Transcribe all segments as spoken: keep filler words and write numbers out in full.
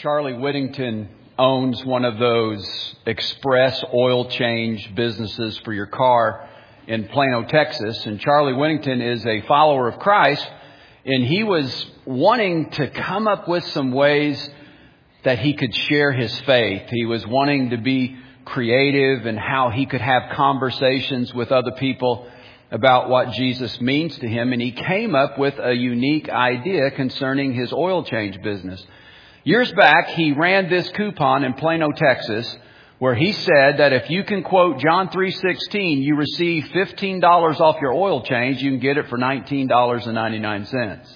Charlie Whittington owns one of those express oil change businesses for your car in Plano, Texas. And Charlie Whittington is a follower of Christ, and he was wanting to come up with some ways that he could share his faith. He was wanting to be creative in how he could have conversations with other people about what Jesus means to him. And he came up with a unique idea concerning his oil change business. Years back, he ran this coupon in Plano, Texas, where he said that if you can quote John three sixteen, you receive fifteen dollars off your oil change. You can get it for nineteen dollars and ninety-nine cents.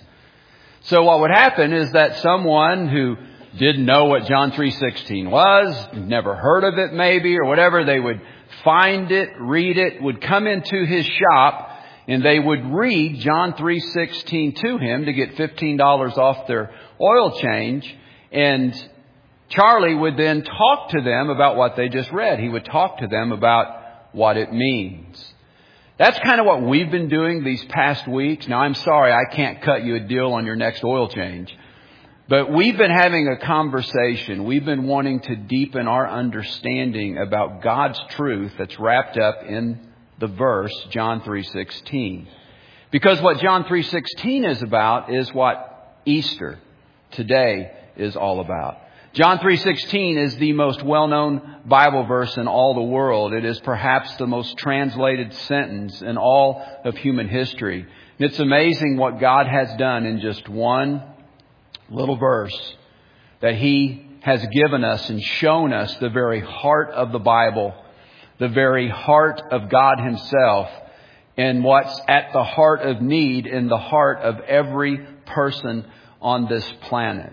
So what would happen is that someone who didn't know what John three sixteen was, never heard of it maybe, or whatever, they would find it, read it, would come into his shop, and they would read John three sixteen to him to get fifteen dollars off their oil change. And Charlie would then talk to them about what they just read. He would talk to them about what it means. That's kind of what we've been doing these past weeks. Now, I'm sorry, I can't cut you a deal on your next oil change. But we've been having a conversation. We've been wanting to deepen our understanding about God's truth that's wrapped up in the verse, John three sixteen. Because what John three sixteen is about is what Easter today is all about. John three sixteen is the most well-known Bible verse in all the world. It is perhaps the most translated sentence in all of human history. And it's amazing what God has done in just one little verse, that He has given us and shown us the very heart of the Bible, the very heart of God Himself, and what's at the heart of need in the heart of every person on this planet.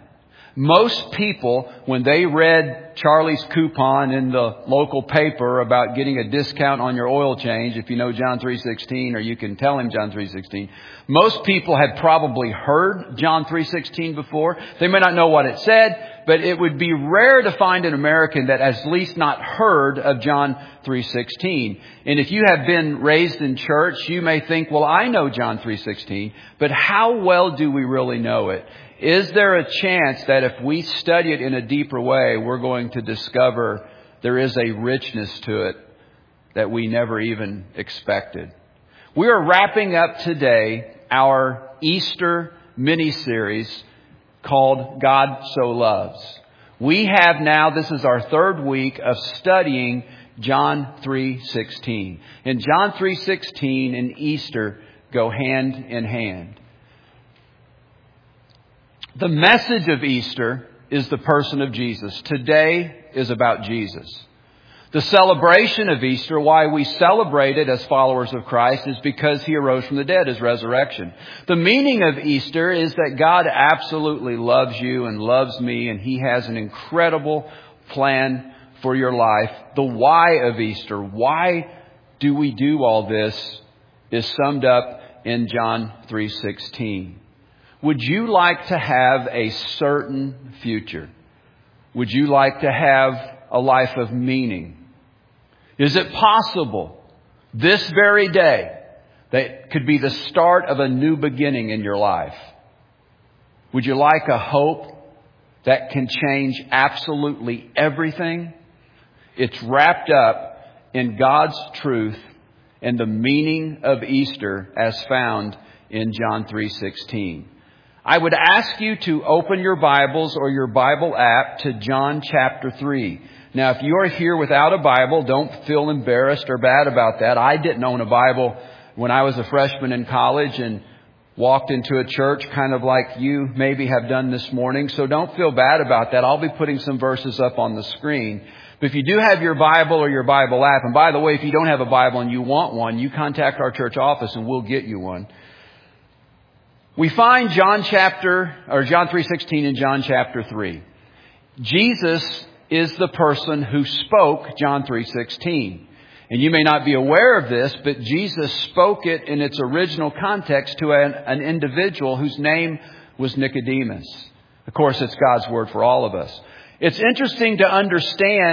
Most people, when they read Charlie's coupon in the local paper about getting a discount on your oil change, if you know John three sixteen, or you can tell him John three sixteen, most people had probably heard John three sixteen before. They may not know what it said, but it would be rare to find an American that has at least not heard of John three sixteen. And if you have been raised in church, you may think, well, I know John three sixteen, but how well do we really know it? Is there a chance that if we study it in a deeper way, we're going to discover there is a richness to it that we never even expected? We are wrapping up today our Easter mini-series called God So Loves. We have now, this is our third week of studying John three sixteen. And John three sixteen and Easter go hand in hand. The message of Easter is the person of Jesus. Today is about Jesus. The celebration of Easter, why we celebrate it as followers of Christ, is because He arose from the dead, His resurrection. The meaning of Easter is that God absolutely loves you and loves me, and He has an incredible plan for your life. The why of Easter, why do we do all this, is summed up in John three sixteen. Would you like to have a certain future? Would you like to have a life of meaning? Is it possible this very day that could be the start of a new beginning in your life? Would you like a hope that can change absolutely everything? It's wrapped up in God's truth and the meaning of Easter as found in John three sixteen. I would ask you to open your Bibles or your Bible app to John chapter three. Now, if you are here without a Bible, don't feel embarrassed or bad about that. I didn't own a Bible when I was a freshman in college and walked into a church kind of like you maybe have done this morning. So don't feel bad about that. I'll be putting some verses up on the screen. But if you do have your Bible or your Bible app, and by the way, if you don't have a Bible and you want one, you contact our church office and we'll get you one. We find John chapter, or John three sixteen in John chapter three. Jesus is the person who spoke John three sixteen. And you may not be aware of this, but Jesus spoke it in its original context to an, an individual whose name was Nicodemus. Of course, it's God's word for all of us. It's interesting to understand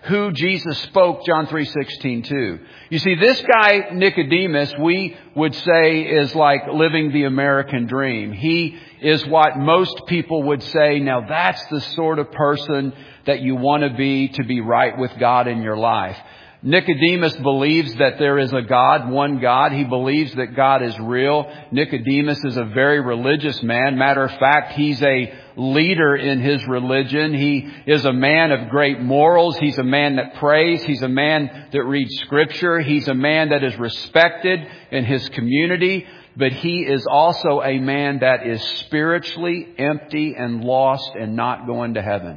who Jesus spoke John three sixteen to. You see, this guy, Nicodemus, we would say is like living the American dream. He is what most people would say, now that's the sort of person that you want to be to be right with God in your life. Nicodemus believes that there is a God, one God. He believes that God is real. Nicodemus is a very religious man. Matter of fact, he's a leader in his religion. He is a man of great morals. He's a man that prays. He's a man that reads Scripture. He's a man that is respected in his community. But he is also a man that is spiritually empty and lost and not going to heaven.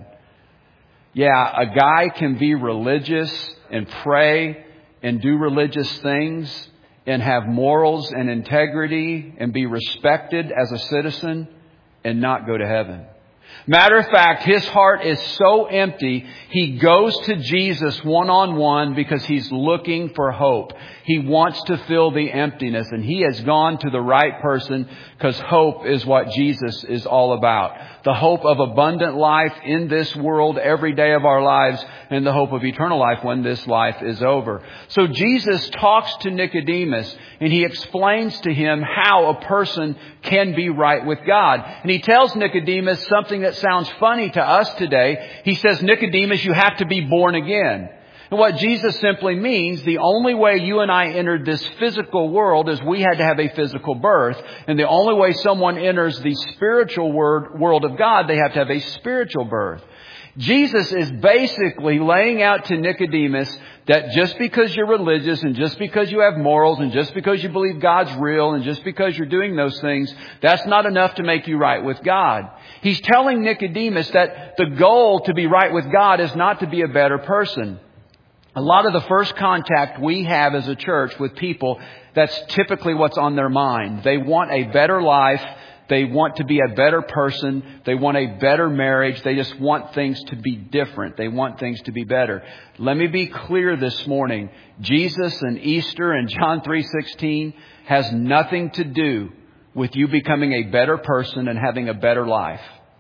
Yeah, a guy can be religious and pray and do religious things and have morals and integrity and be respected as a citizen and not go to heaven. Matter of fact, his heart is so empty, he goes to Jesus one-on-one because he's looking for hope. He wants to fill the emptiness, and he has gone to the right person because hope is what Jesus is all about. The hope of abundant life in this world every day of our lives, and the hope of eternal life when this life is over. So Jesus talks to Nicodemus, and he explains to him how a person can be right with God. And he tells Nicodemus something that sounds funny to us today. He says, Nicodemus, you have to be born again. And what Jesus simply means, the only way you and I entered this physical world is we had to have a physical birth. And the only way someone enters the spiritual world of God, they have to have a spiritual birth. Jesus is basically laying out to Nicodemus that just because you're religious and just because you have morals and just because you believe God's real and just because you're doing those things, that's not enough to make you right with God. He's telling Nicodemus that the goal to be right with God is not to be a better person. A lot of the first contact we have as a church with people, that's typically what's on their mind. They want a better life. They want to be a better person. They want a better marriage. They just want things to be different. They want things to be better. Let me be clear this morning. Jesus and Easter and John three sixteen has nothing to do with you becoming a better person and having a better life.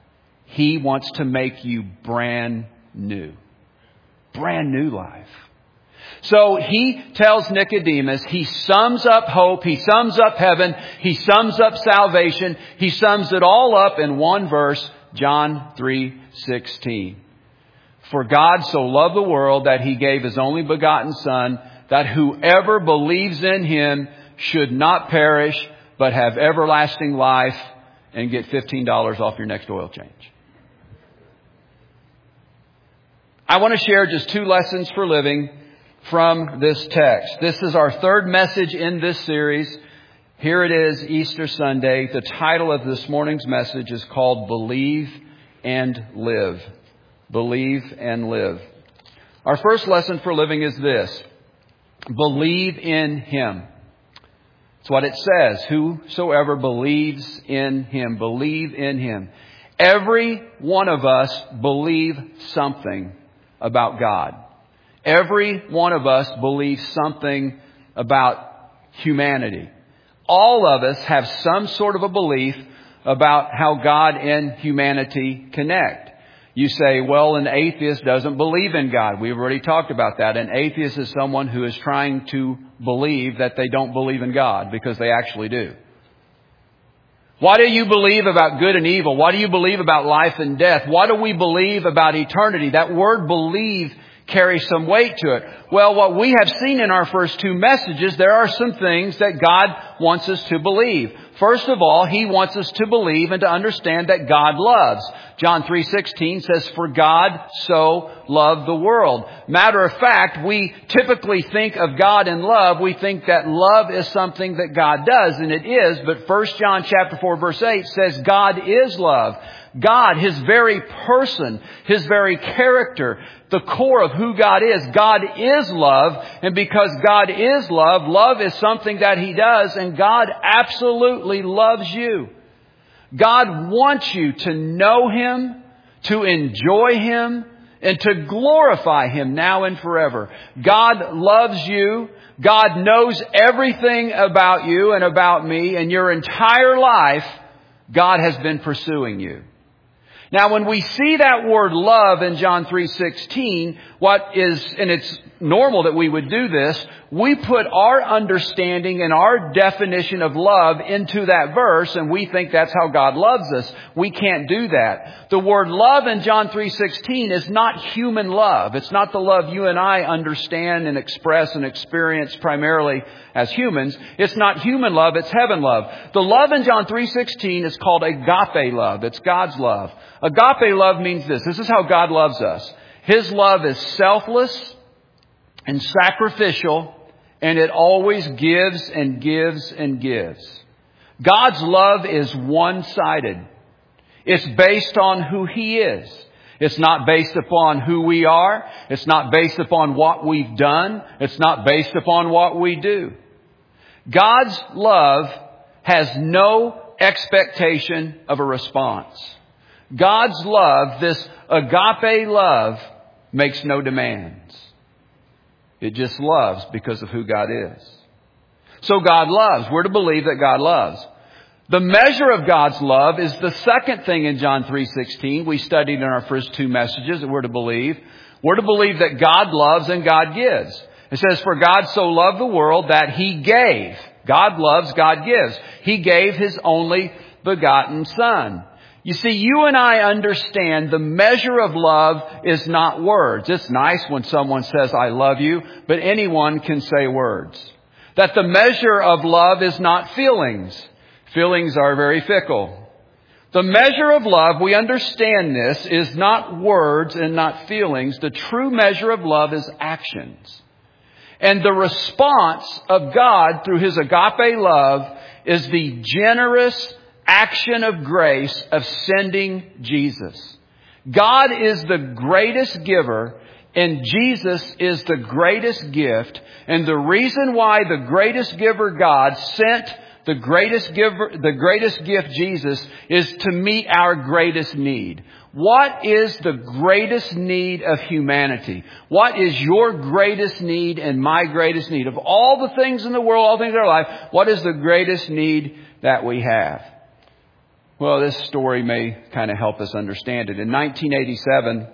He wants to make you brand new. Brand new life. So he tells Nicodemus, he sums up hope, he sums up heaven, he sums up salvation, he sums it all up in one verse, John three sixteen. For God so loved the world that he gave his only begotten Son, that whoever believes in him should not perish, but have everlasting life, and get fifteen dollars off your next oil change. I want to share just two lessons for living from this text. This is our third message in this series. Here it is, Easter Sunday. The title of this morning's message is called Believe and Live. Believe and Live. Our first lesson for living is this. Believe in Him. It's what it says. Whosoever believes in Him. Believe in Him. Every one of us believe something about God. Every one of us believes something about humanity. All of us have some sort of a belief about how God and humanity connect. You say, well, an atheist doesn't believe in God. We've already talked about that. An atheist is someone who is trying to believe that they don't believe in God because they actually do. What do you believe about good and evil? What do you believe about life and death? What do we believe about eternity? That word believe carries some weight to it. Well, what we have seen in our first two messages, there are some things that God wants us to believe. First of all, He wants us to believe and to understand that God loves. John three sixteen says, for God so loved the world. Matter of fact, we typically think of God in love. We think that love is something that God does, and it is. But First John chapter four verse eight says God is love. God, His very person, His very character, the core of who God is. God is love. And because God is love, love is something that He does. And God absolutely loves you. God wants you to know Him, to enjoy Him, and to glorify Him now and forever. God loves you. God knows everything about you and about me. And your entire life, God has been pursuing you. Now, when we see that word love in John three sixteen, what is, and it's normal that we would do this, we put our understanding and our definition of love into that verse, and we think that's how God loves us. We can't do that. The word love in John three sixteen is not human love. It's not the love you and I understand and express and experience primarily as humans. It's not human love, it's heaven love. The love in John three sixteen is called agape love. It's God's love. Agape love means this. This is how God loves us. His love is selfless and sacrificial, and it always gives and gives and gives. God's love is one-sided. It's based on who He is. It's not based upon who we are. It's not based upon what we've done. It's not based upon what we do. God's love has no expectation of a response. God's love, this agape love, makes no demands. It just loves because of who God is. So God loves. We're to believe that God loves. The measure of God's love is the second thing in John three sixteen we studied in our first two messages that we're to believe. We're to believe that God loves and God gives. It says, for God so loved the world that He gave. God loves, God gives. He gave His only begotten Son. You see, you and I understand the measure of love is not words. It's nice when someone says, I love you, but anyone can say words. That the measure of love is not feelings. Feelings are very fickle. The measure of love, we understand this, is not words and not feelings. The true measure of love is actions. And the response of God through His agape love is the generous action of grace of sending Jesus. God is the greatest giver, and Jesus is the greatest gift. And the reason why the greatest giver, God, sent the greatest giver, the greatest gift, Jesus, is to meet our greatest need. What is the greatest need of humanity? What is your greatest need and my greatest need? Of all the things in the world, all things in our life, what is the greatest need that we have? Well, this story may kind of help us understand it. In nineteen eighty-seven,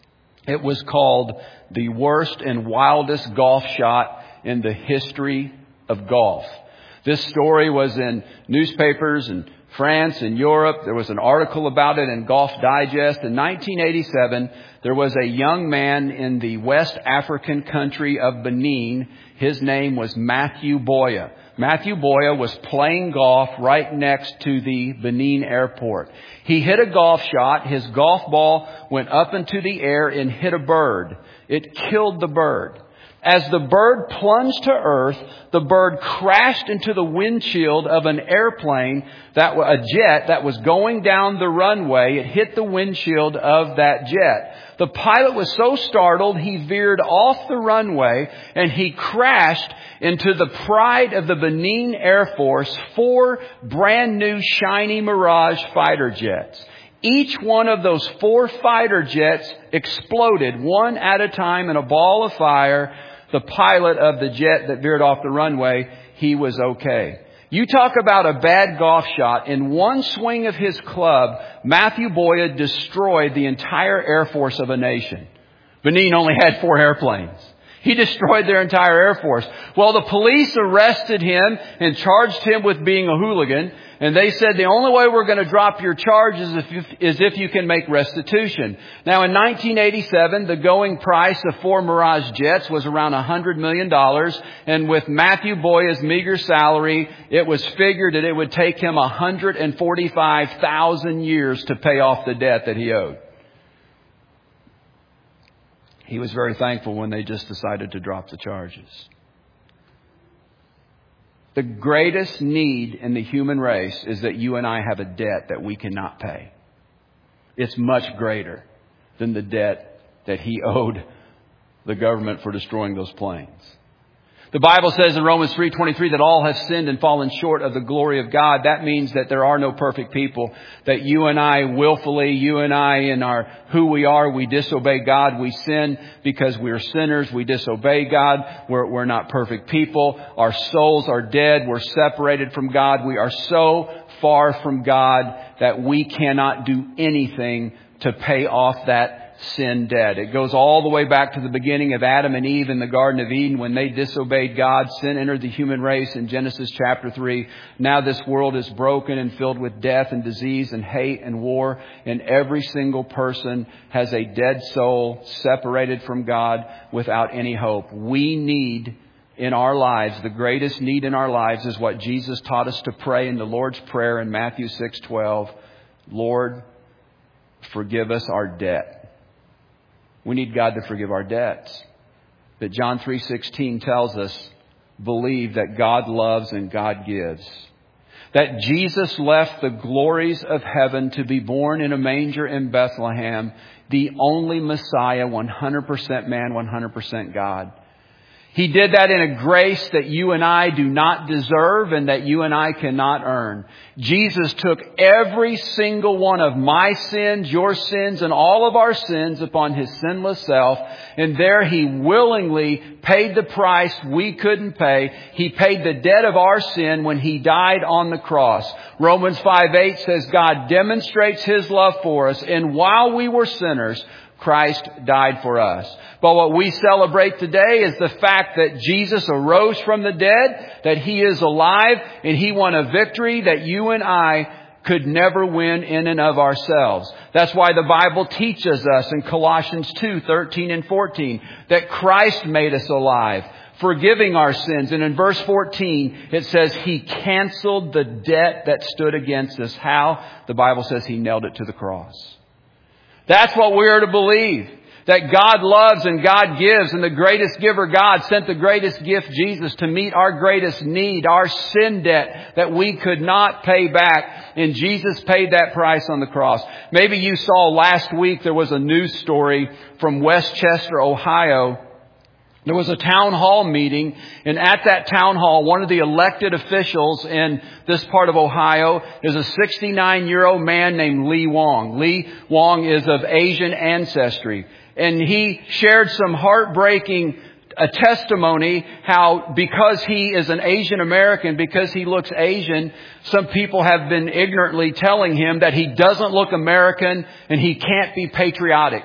it was called the worst and wildest golf shot in the history of golf. This story was in newspapers in France and Europe. There was an article about it in Golf Digest. In nineteen eighty-seven, there was a young man in the West African country of Benin. His name was Matthew Boya. Matthew Boya was playing golf right next to the Benin airport. He hit a golf shot. His golf ball went up into the air and hit a bird. It killed the bird. As the bird plunged to earth, the bird crashed into the windshield of an airplane, that a jet that was going down the runway. It hit the windshield of that jet. The pilot was so startled, he veered off the runway and he crashed into the pride of the Benin Air Force, four brand new shiny Mirage fighter jets. Each one of those four fighter jets exploded one at a time in a ball of fire. The pilot of the jet that veered off the runway, he was okay. You talk about a bad golf shot. In one swing of his club, Matthew Boya destroyed the entire air force of a nation. Benin only had four airplanes. He destroyed their entire air force. Well, the police arrested him and charged him with being a hooligan. And they said the only way we're going to drop your charges is if, is if you can make restitution. Now, in nineteen eighty-seven, the going price of four Mirage jets was around one hundred million dollars. And with Matthew Boya's meager salary, it was figured that it would take him one hundred forty-five thousand years to pay off the debt that he owed. He was very thankful when they just decided to drop the charges. The greatest need in the human race is that you and I have a debt that we cannot pay. It's much greater than the debt that he owed the government for destroying those planes. The Bible says in Romans three twenty-three that all have sinned and fallen short of the glory of God. That means that there are no perfect people. That you and I willfully, you and I in our who we are, we disobey God. We sin because we are sinners. We disobey God. We're, we're not perfect people. Our souls are dead. We're separated from God. We are so far from God that we cannot do anything to pay off that sin debt. It goes all the way back to the beginning of Adam and Eve in the Garden of Eden when they disobeyed God. Sin entered the human race in Genesis chapter three. Now this world is broken and filled with death and disease and hate and war. And every single person has a dead soul separated from God without any hope. We need in our lives, the greatest need in our lives is what Jesus taught us to pray in the Lord's Prayer in Matthew six twelve. Lord, forgive us our debt. We need God to forgive our debts. But John three sixteen tells us, believe that God loves and God gives. That Jesus left the glories of heaven to be born in a manger in Bethlehem, the only Messiah, one hundred percent man, one hundred percent God. He did that in a grace that you and I do not deserve and that you and I cannot earn. Jesus took every single one of my sins, your sins, and all of our sins upon His sinless self. And there He willingly paid the price we couldn't pay. He paid the debt of our sin when He died on the cross. Romans five eight says God demonstrates His love for us. And while we were sinners, Christ died for us. But what we celebrate today is the fact that Jesus arose from the dead, that He is alive, and He won a victory that you and I could never win in and of ourselves. That's why the Bible teaches us in Colossians two thirteen and fourteen that Christ made us alive, forgiving our sins. And in verse fourteen, it says He canceled the debt that stood against us. How? The Bible says He nailed it to the cross. That's what we are to believe. That God loves and God gives. And the greatest giver, God, sent the greatest gift, Jesus, to meet our greatest need, our sin debt that we could not pay back. And Jesus paid that price on the cross. Maybe you saw last week there was a news story from Westchester, Ohio. There was a town hall meeting, and at that town hall, one of the elected officials in this part of Ohio is a sixty-nine-year-old man named Lee Wong. Lee Wong is of Asian ancestry, and he shared some heartbreaking a testimony how because he is an Asian American, because he looks Asian, some people have been ignorantly telling him that he doesn't look American and he can't be patriotic.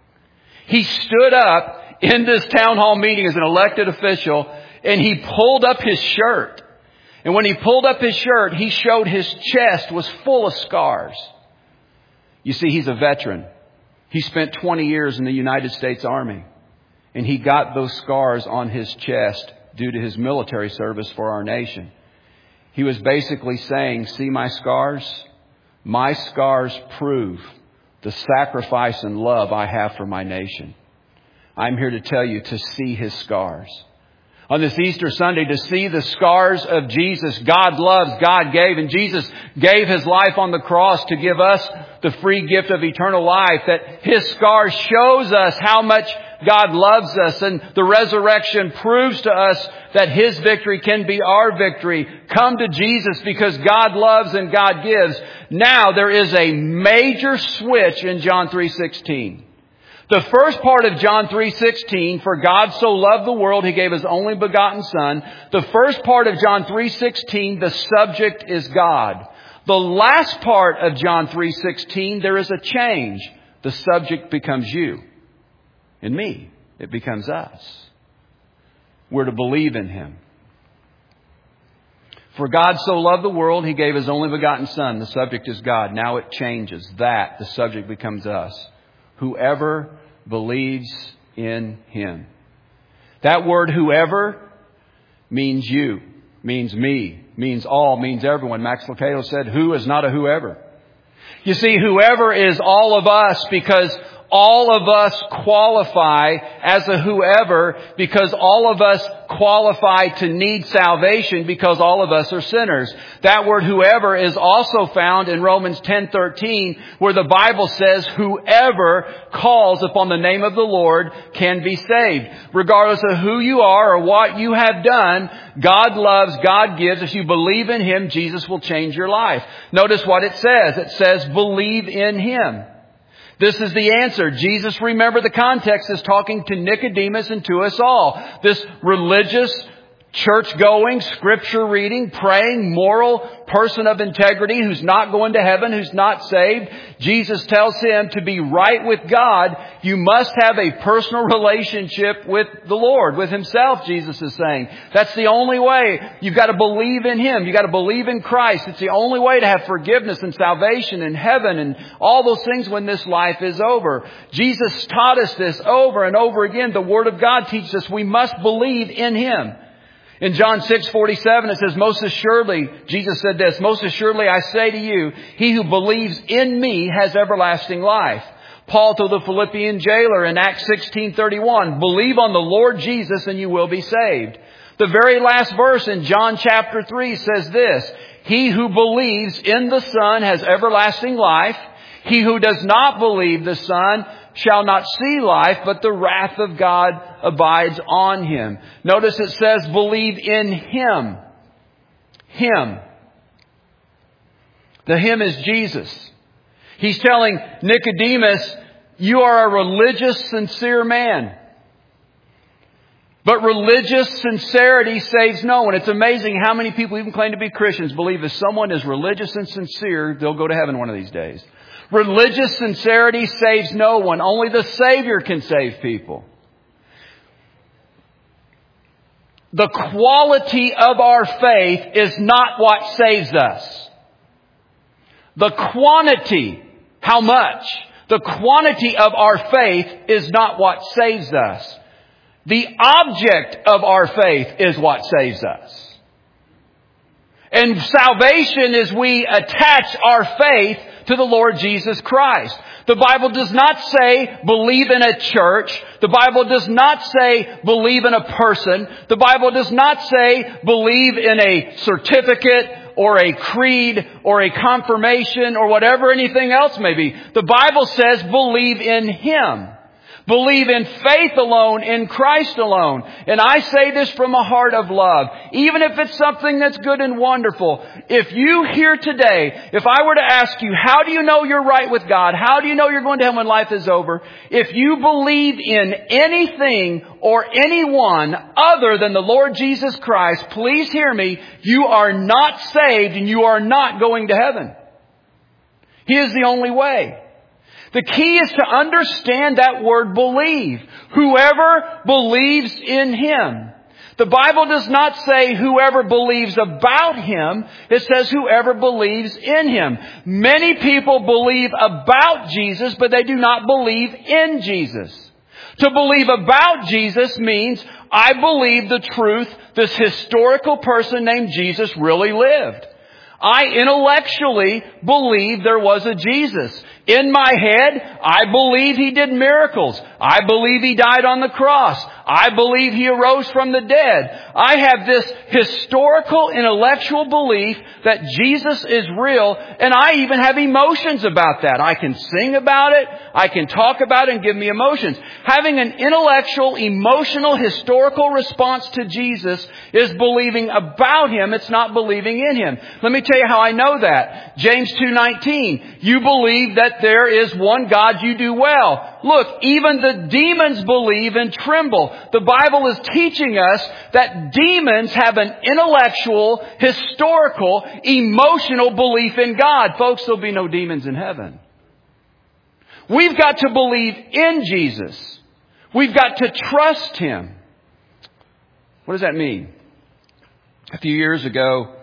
He stood up in this town hall meeting as an elected official, and he pulled up his shirt. And when he pulled up his shirt, he showed his chest was full of scars. You see, he's a veteran. He spent twenty years in the United States Army. And he got those scars on his chest due to his military service for our nation. He was basically saying, see my scars? My scars prove the sacrifice and love I have for my nation. I'm here to tell you to see His scars. On this Easter Sunday, to see the scars of Jesus. God loves, God gave, and Jesus gave His life on the cross to give us the free gift of eternal life. That His scars shows us how much God loves us, and the resurrection proves to us that His victory can be our victory. Come to Jesus because God loves and God gives. Now there is a major switch in John three sixteen. The first part of John three sixteen, for God so loved the world, He gave His only begotten Son. The first part of John three sixteen, the subject is God. The last part of John three sixteen, there is a change. The subject becomes you and me. It becomes us. We're to believe in Him. For God so loved the world, He gave His only begotten Son. The subject is God. Now it changes. That, the subject becomes us. Whoever believes in Him. That word whoever means you, means me, means all, means everyone. Max Lucado said, who is not a whoever? You see, whoever is all of us because all of us qualify as a whoever because all of us qualify to need salvation because all of us are sinners. That word whoever is also found in Romans ten thirteen where the Bible says whoever calls upon the name of the Lord can be saved. Regardless of who you are or what you have done, God loves, God gives. If you believe in Him, Jesus will change your life. Notice what it says. It says believe in Him. This is the answer. Jesus, remember the context, is talking to Nicodemus and to us all. This religious church-going, scripture-reading, praying, moral person of integrity who's not going to heaven, who's not saved. Jesus tells him to be right with God, you must have a personal relationship with the Lord, with Himself, Jesus is saying. That's the only way. You've got to believe in Him. You've got to believe in Christ. It's the only way to have forgiveness and salvation and heaven and all those things when this life is over. Jesus taught us this over and over again. The Word of God teaches us we must believe in Him. In John six forty-seven, it says, most assuredly, Jesus said this, most assuredly I say to you, he who believes in me has everlasting life. Paul told the Philippian jailer in Acts sixteen thirty-one, believe on the Lord Jesus and you will be saved. The very last verse in John chapter three says this, he who believes in the Son has everlasting life. He who does not believe the Son shall not see life, but the wrath of God abides on him. Notice it says, believe in Him. Him. The Him is Jesus. He's telling Nicodemus, you are a religious, sincere man. But religious sincerity saves no one. It's amazing how many people even claim to be Christians believe if someone is religious and sincere, they'll go to heaven one of these days. Religious sincerity saves no one. Only the Savior can save people. The quality of our faith is not what saves us. The quantity, how much? The quantity of our faith is not what saves us. The object of our faith is what saves us. And salvation is we attach our faith to the Lord Jesus Christ. The Bible does not say believe in a church. The Bible does not say believe in a person. The Bible does not say believe in a certificate or a creed or a confirmation or whatever anything else may be. The Bible says believe in Him. Believe in faith alone, in Christ alone. And I say this from a heart of love. Even if it's something that's good and wonderful. If you here today, if I were to ask you, how do you know you're right with God? How do you know you're going to heaven when life is over? If you believe in anything or anyone other than the Lord Jesus Christ, please hear me, you are not saved and you are not going to heaven. He is the only way. The key is to understand that word believe. Whoever believes in Him. The Bible does not say whoever believes about Him. It says whoever believes in Him. Many people believe about Jesus, but they do not believe in Jesus. To believe about Jesus means I believe the truth this historical person named Jesus really lived. I intellectually believe there was a Jesus. In my head, I believe He did miracles. I believe He died on the cross. I believe He arose from the dead. I have this historical, intellectual belief that Jesus is real, and I even have emotions about that. I can sing about it. I can talk about it and give me emotions. Having an intellectual, emotional, historical response to Jesus is believing about Him. It's not believing in Him. Let me tell you how I know that. James two nineteen. You believe that there is one God, you do well. Look, even the demons believe and tremble. The Bible is teaching us that demons have an intellectual, historical, emotional belief in God. Folks, there'll be no demons in heaven. We've got to believe in Jesus. We've got to trust Him. What does that mean? A few years ago,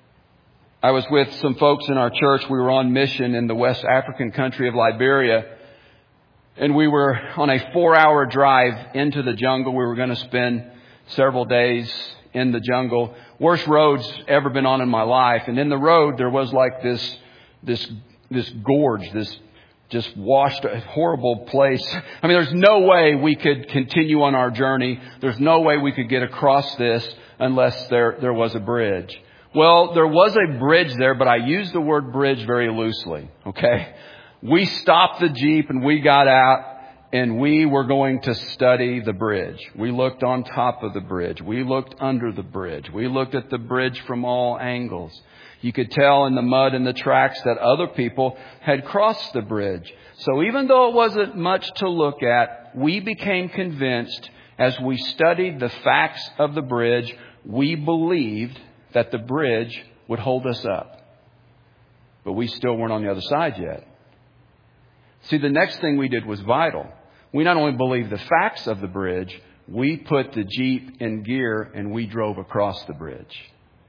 I was with some folks in our church. We were on mission in the West African country of Liberia. And we were on a four-hour drive into the jungle. We were going to spend several days in the jungle. Worst roads ever been on in my life. And in the road, there was like this, this, this gorge, this just washed, horrible place. I mean, there's no way we could continue on our journey. There's no way we could get across this unless there, there was a bridge. Well, there was a bridge there, but I use the word bridge very loosely. Okay. We stopped the Jeep and we got out and we were going to study the bridge. We looked on top of the bridge. We looked under the bridge. We looked at the bridge from all angles. You could tell in the mud and the tracks that other people had crossed the bridge. So even though it wasn't much to look at, we became convinced as we studied the facts of the bridge, we believed that the bridge would hold us up. But we still weren't on the other side yet. See, the next thing we did was vital. We not only believed the facts of the bridge, we put the Jeep in gear and we drove across the bridge.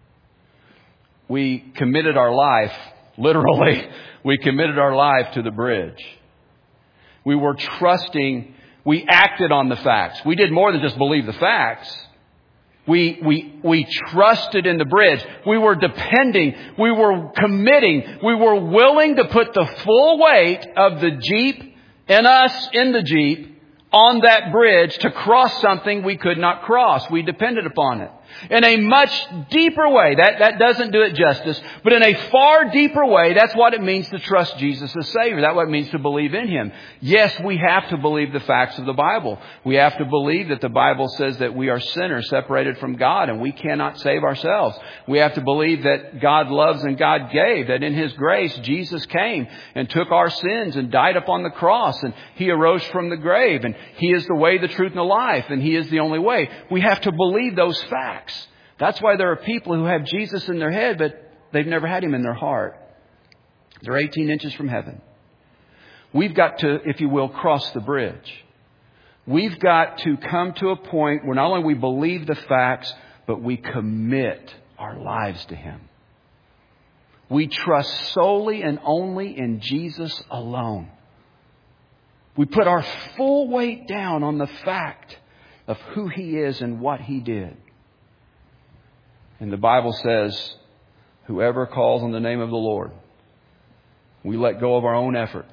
We committed our life, literally, we committed our life to the bridge. We were trusting, we acted on the facts. We did more than just believe the facts. We, we, we trusted in the bridge. We were depending. We were committing. We were willing to put the full weight of the Jeep and us in the Jeep on that bridge to cross something we could not cross. We depended upon it. In a much deeper way, that, that doesn't do it justice, but in a far deeper way, that's what it means to trust Jesus as Savior. That's what it means to believe in Him. Yes, we have to believe the facts of the Bible. We have to believe that the Bible says that we are sinners separated from God and we cannot save ourselves. We have to believe that God loves and God gave, that in His grace, Jesus came and took our sins and died upon the cross and He arose from the grave and He is the way, the truth, and the life and He is the only way. We have to believe those facts. That's why there are people who have Jesus in their head, but they've never had Him in their heart. They're eighteen inches from heaven. We've got to, if you will, cross the bridge. We've got to come to a point where not only we believe the facts, but we commit our lives to Him. We trust solely and only in Jesus alone. We put our full weight down on the fact of who He is and what He did. And the Bible says, whoever calls on the name of the Lord, we let go of our own efforts,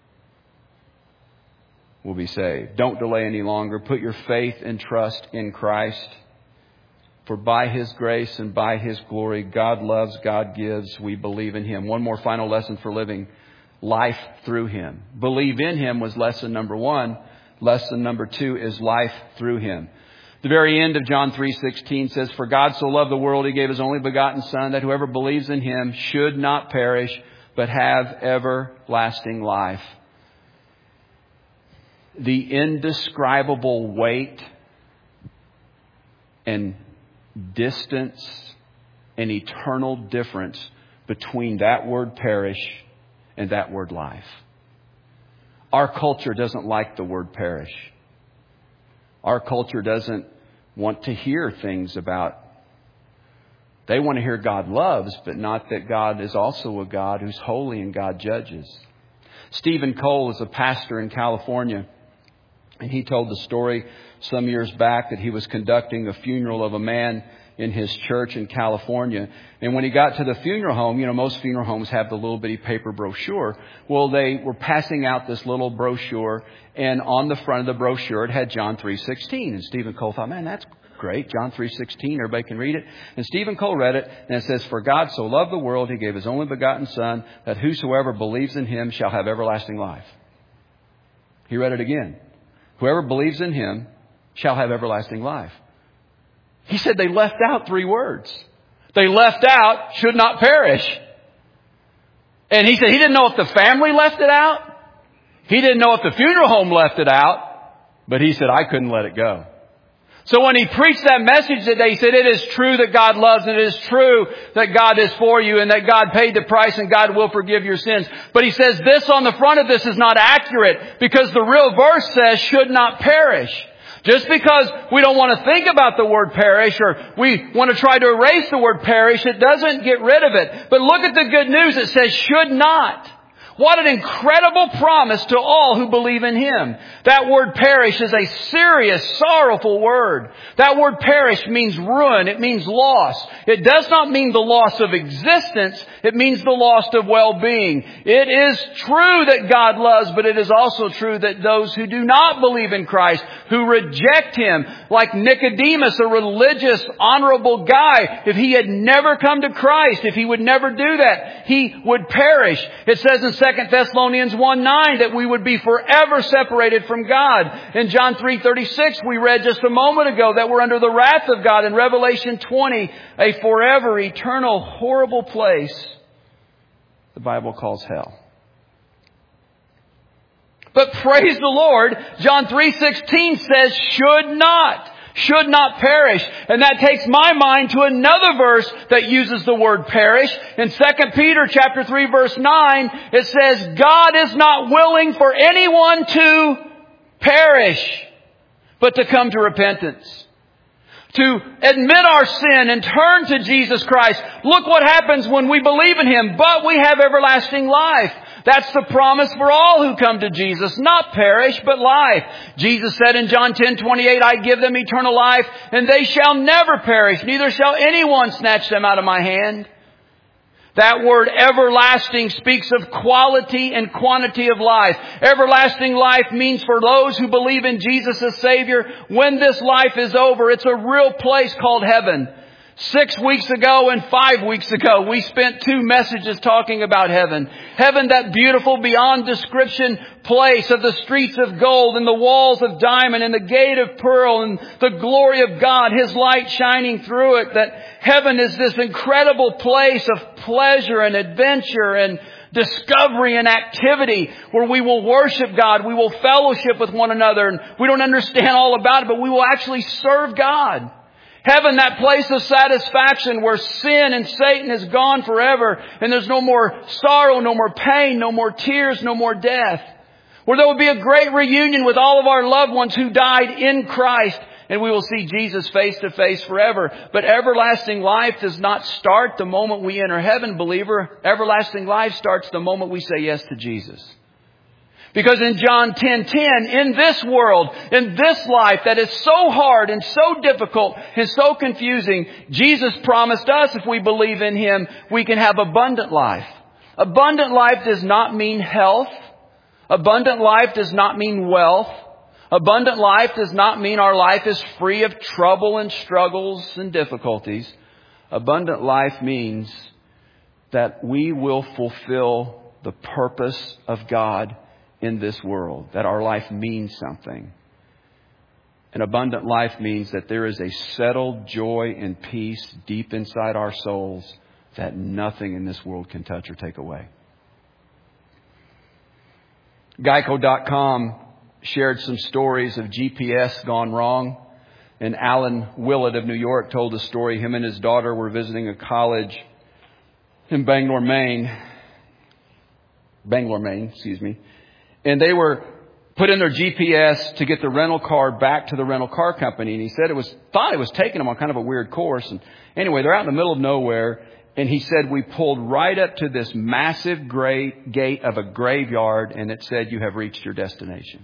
will be saved. Don't delay any longer. Put your faith and trust in Christ. For by His grace and by His glory, God loves, God gives. We believe in Him. One more final lesson for living life through Him. Believe in Him was lesson number one. Lesson number two is life through Him. The very end of John three sixteen says, for God so loved the world, He gave His only begotten Son, that whoever believes in Him should not perish, but have everlasting life. The indescribable weight and distance and eternal difference between that word perish and that word life. Our culture doesn't like the word perish. Our culture doesn't want to hear things about, they want to hear God loves, but not that God is also a God who's holy and God judges. Stephen Cole is a pastor in California, and he told the story some years back that he was conducting a funeral of a man in his church in California. And when he got to the funeral home, you know, most funeral homes have the little bitty paper brochure. Well, they were passing out this little brochure, and on the front of the brochure, it had John three sixteen. And Stephen Cole thought, man, that's great. John three sixteen, everybody can read it. And Stephen Cole read it, and it says, for God so loved the world, He gave His only begotten Son, that whosoever believes in Him shall have everlasting life. He read it again. Whoever believes in Him shall have everlasting life. He said they left out three words. They left out should not perish. And he said he didn't know if the family left it out. He didn't know if the funeral home left it out. But he said, I couldn't let it go. So when he preached that message that day, he said, it is true that God loves and it is true that God is for you and that God paid the price and God will forgive your sins. But he says this on the front of this is not accurate because the real verse says should not perish. Just because we don't want to think about the word perish or we want to try to erase the word perish, it doesn't get rid of it. But look at the good news. It says should not. What an incredible promise to all who believe in Him. That word perish is a serious, sorrowful word. That word perish means ruin. It means loss. It does not mean the loss of existence. It means the loss of well-being. It is true that God loves, but it is also true that those who do not believe in Christ, who reject Him, like Nicodemus, a religious, honorable guy, if he had never come to Christ, if he would never do that, he would perish. It says in Second Thessalonians one nine that we would be forever separated from God. In John three thirty-six, we read just a moment ago that we're under the wrath of God. In Revelation twenty, a forever, eternal, horrible place the Bible calls hell. But praise the Lord, John three sixteen says should not. should not perish. And that takes my mind to another verse that uses the word perish. In Second Peter chapter three verse nine, it says, God is not willing for anyone to perish, but to come to repentance. To admit our sin and turn to Jesus Christ. Look what happens when we believe in Him. But we have everlasting life. That's the promise for all who come to Jesus. Not perish, but life. Jesus said in John ten twenty-eight, I give them eternal life, and they shall never perish. Neither shall anyone snatch them out of my hand. That word everlasting speaks of quality and quantity of life. Everlasting life means for those who believe in Jesus as Savior, when this life is over, it's a real place called heaven. Six weeks ago and five weeks ago, we spent two messages talking about heaven. Heaven, that beautiful beyond description place of the streets of gold and the walls of diamond and the gate of pearl and the glory of God, His light shining through it. That heaven is this incredible place of pleasure and adventure and discovery and activity where we will worship God. We will fellowship with one another. And we don't understand all about it, but we will actually serve God. Heaven, that place of satisfaction where sin and Satan is gone forever and there's no more sorrow, no more pain, no more tears, no more death. Where there will be a great reunion with all of our loved ones who died in Christ and we will see Jesus face to face forever. But everlasting life does not start the moment we enter heaven, believer. Everlasting life starts the moment we say yes to Jesus. Because in John ten ten, in this world, in this life that is so hard and so difficult and so confusing, Jesus promised us if we believe in Him, we can have abundant life. Abundant life does not mean health. Abundant life does not mean wealth. Abundant life does not mean our life is free of trouble and struggles and difficulties. Abundant life means that we will fulfill the purpose of God in this world, that our life means something. An abundant life means that there is a settled joy and peace deep inside our souls that nothing in this world can touch or take away. Geico dot com shared some stories of G P S gone wrong. And Alan Willett of New York told a story. Him and his daughter were visiting a college in Bangor, Maine. Bangor, Maine, excuse me. And they were put in their G P S to get the rental car back to the rental car company. And he said it was, thought it was taking them on kind of a weird course. And anyway, they're out in the middle of nowhere. And he said, we pulled right up to this massive gray gate of a graveyard. And it said, you have reached your destination.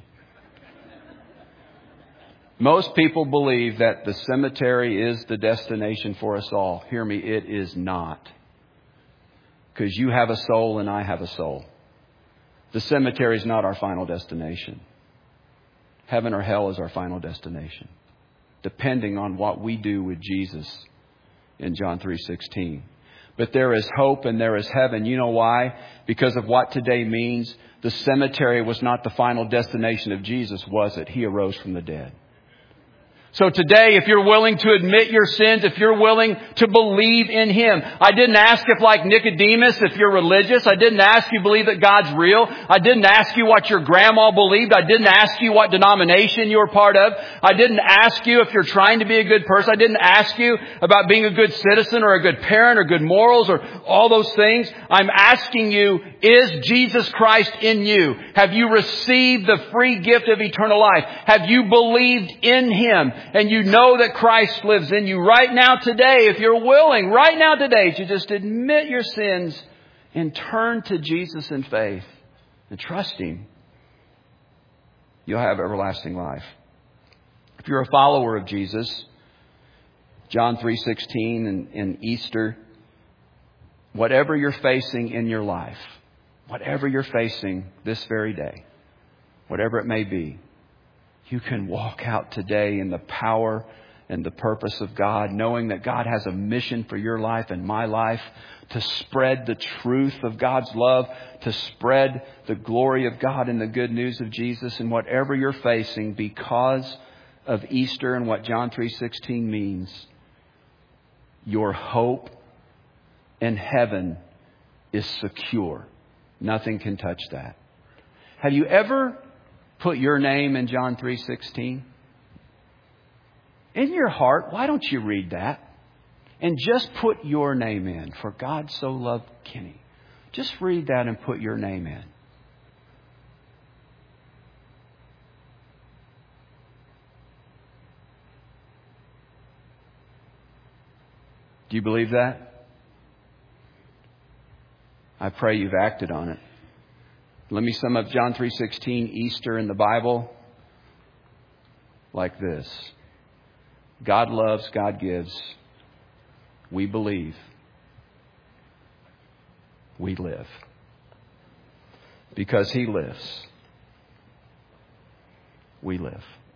Most people believe that the cemetery is the destination for us all. Hear me, it is not. Because you have a soul and I have a soul. The cemetery is not our final destination. Heaven or hell is our final destination, depending on what we do with Jesus in John three sixteen. But there is hope and there is heaven. You know why? Because of what today means. The cemetery was not the final destination of Jesus, was it? He arose from the dead. So today, if you're willing to admit your sins, if you're willing to believe in Him. I didn't ask if, like Nicodemus, if you're religious. I didn't ask you believe that God's real. I didn't ask you what your grandma believed. I didn't ask you what denomination you were part of. I didn't ask you if you're trying to be a good person. I didn't ask you about being a good citizen or a good parent or good morals or all those things. I'm asking you, is Jesus Christ in you? Have you received the free gift of eternal life? Have you believed in Him? And you know that Christ lives in you right now today, if you're willing, right now today, to just admit your sins and turn to Jesus in faith and trust Him, you'll have everlasting life. If you're a follower of Jesus, John three sixteen and, and Easter, whatever you're facing in your life, whatever you're facing this very day, whatever it may be, you can walk out today in the power and the purpose of God, knowing that God has a mission for your life and my life to spread the truth of God's love, to spread the glory of God and the good news of Jesus. And whatever you're facing because of Easter and what John three sixteen means, your hope in heaven is secure. Nothing can touch that. Have you ever put your name in John three sixteen? In your heart, why don't you read that? And just put your name in. For God so loved Kenny. Just read that and put your name in. Do you believe that? I pray you've acted on it. Let me sum up John three sixteen, Easter in the Bible, like this. God loves, God gives. We believe. We live. Because He lives, we live.